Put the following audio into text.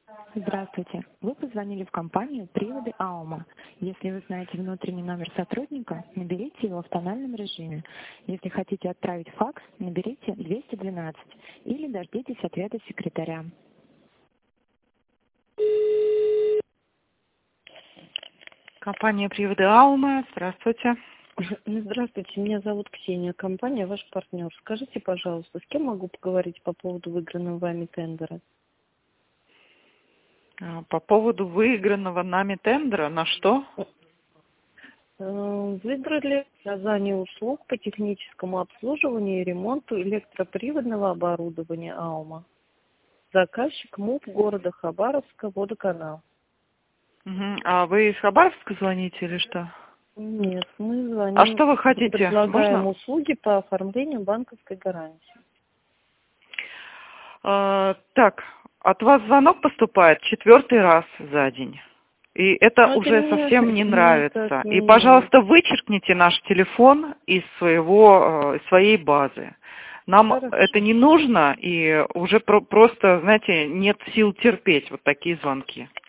Здравствуйте. Вы позвонили в компанию «Приводы Аума». Если вы знаете внутренний номер сотрудника, наберите его в тональном режиме. Если хотите отправить факс, наберите 212 или дождитесь ответа секретаря. Компания «Приводы Аума». Здравствуйте. Здравствуйте, меня зовут Ксения, компания ваш партнер. Скажите, пожалуйста, с кем могу поговорить по поводу выигранного вами тендера? По поводу выигранного нами тендера, на что? Выиграли оказание услуг по техническому обслуживанию и ремонту электроприводного оборудования АУМа. Заказчик МУП города Хабаровска, водоканал. Угу. А вы из Хабаровска звоните или что? Нет, мы звоним. А что вы хотите? Предлагаем Можно? услуги по оформлению банковской гарантии. Так, от вас звонок поступает 4-й раз за день. И это Но уже мне совсем не нравится. так И, не- пожалуйста, вычеркните наш телефон из своей базы. Нам Хорошо. это не нужно, и уже просто, знаете, нет сил терпеть вот такие звонки.